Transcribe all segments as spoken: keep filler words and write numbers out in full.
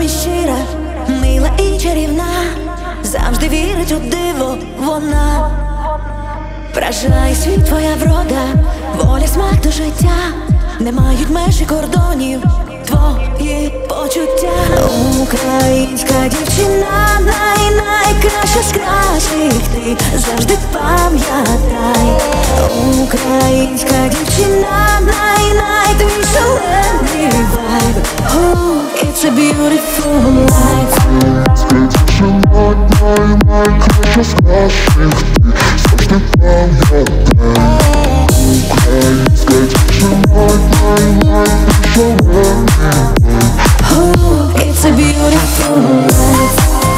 і щира, мила і чарівна, завжди вірить у диво вона. Вражає світ твоя врода, воля, смак до життя, не мають меж і кордонів твої почуття. Українська дівчина, най-найкраща з кращих, ти завжди пам'ятай. Українська дівчина, най-най твій шалений вайб. Oh, it's a beautiful life. Дівчина, най-найкраща з кращих, ти завжди пам'ятай. Українська дівчина, най-най твій шалений вайб. Oh, it's a beautiful life.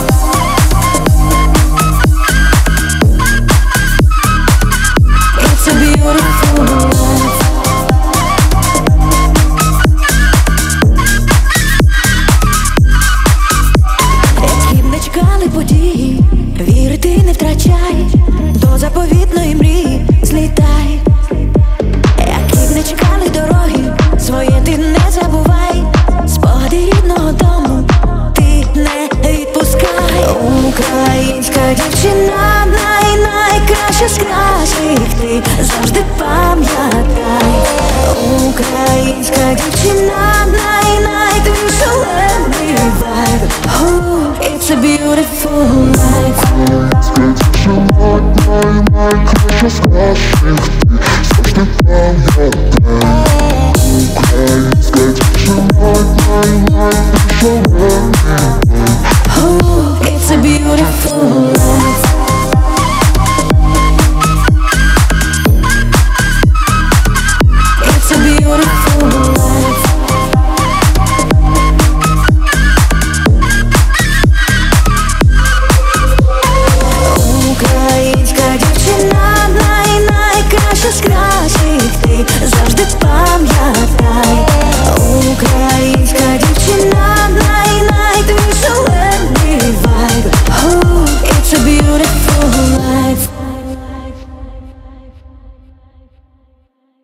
It's a beautiful life. Які б не чекали події, віри ти не втрачай, до заповітної мрії злітай. Які б не чекали дороги, своє ти не забувай, спогади рідного дому ти не відпускай. Українська дівчина, най-найкраща з кращих, ти завжди пам'ятай. Українська дівчина, най-най твій шалений вайб. Oh, it's a beautiful life. Українська дівчина, най-найкраща з кращих, ти завжди пам'ятай.